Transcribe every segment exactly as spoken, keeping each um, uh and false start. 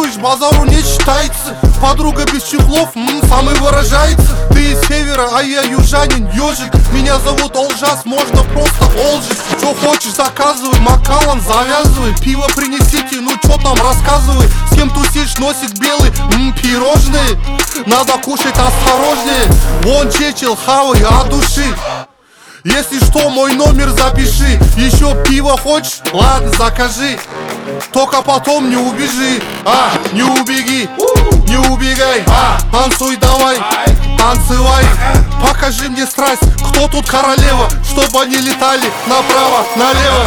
говоришь, базару не считается. Подруга без чехлов, м, самый выражается. Ты из севера, а я южанин, ежик. Меня зовут Олжас, можно просто Олжик. Что хочешь, заказывай, Макалан завязывай. Пиво принесите, ну чё там, рассказывай. С кем тусишь, носик белый, м, пирожные. Надо кушать осторожнее. Вон чечил, хавай от души. Если что, мой номер запиши. Еще пиво хочешь? Ладно, закажи. Только потом не убежи. А, не убеги, не убегай. А, танцуй давай, танцевай. Покажи мне страсть, кто тут королева, чтобы они летали направо, налево.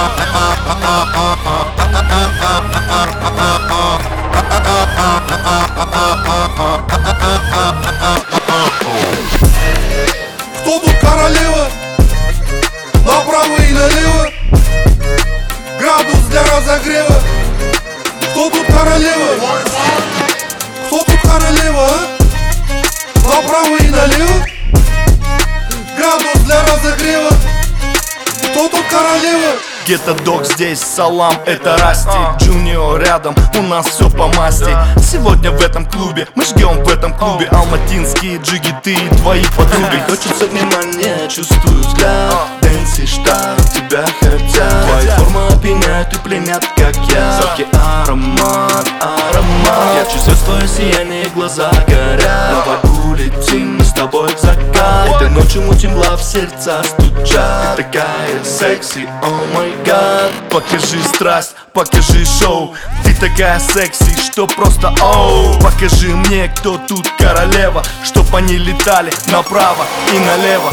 Кто тут королева? Направо и налево. Градус для разогрева. Кто тут королева? Кто тут королева, а? Направо и налево. Градус для разогрева. Кто тут королева? Гетто Дог здесь, салам, это Расти. Джуниор рядом, у нас все по масти. Сегодня в этом клубе, мы жгем в этом клубе. Алматинские джиги, ты и твои подруги. Хочется внимания, чувствую взгляд. Дэнси, штат, тебя хотят. Твоя форма опьяняет и пленят, как я. Сладкий аромат, аромат. Я чувствую твое сияние, глаза горят. Давай улетим с тобой в закат. Этой ночью мутим лав, сердца стучат. Ты такая секси, о май гад. Покажи страсть, покажи шоу. Ты такая секси, что просто оу. Покажи мне, кто тут королева, чтоб они летали направо и налево.